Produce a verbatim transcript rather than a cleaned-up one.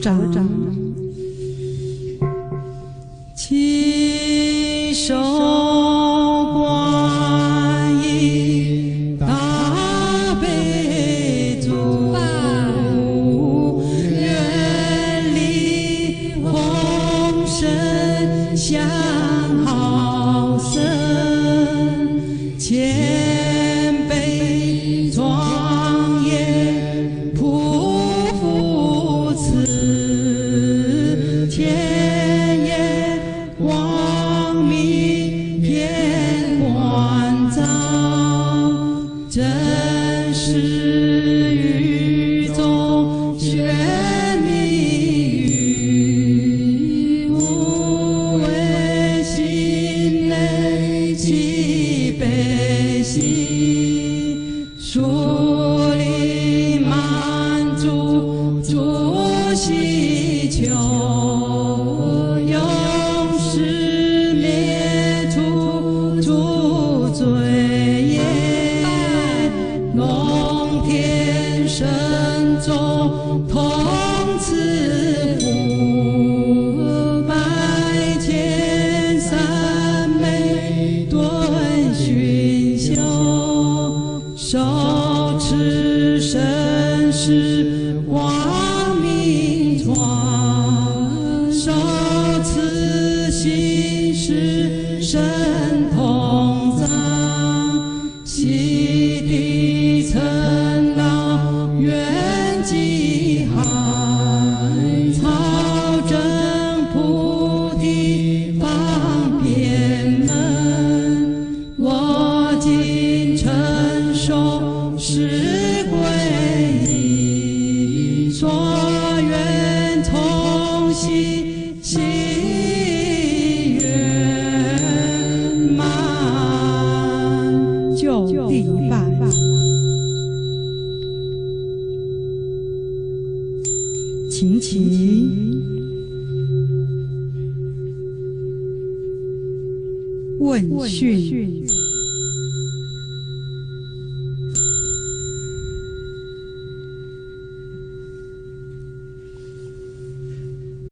掌，起手观音大悲咒，愿力宏深向好生，千倍庄严匍匐持，天眼光明遍观照，真实宇宙玄秘语，无为心内起悲喜，树立满足诸希求，永世灭除诸罪业，龙天神众同赐福，百千三昧顿熏修，手持神识光明窗，手持心识神通藏，悉地尘劳愿济海，草真菩提方便门，我今承受是皈依，所愿从心悉圆满，就地办。请起，问讯。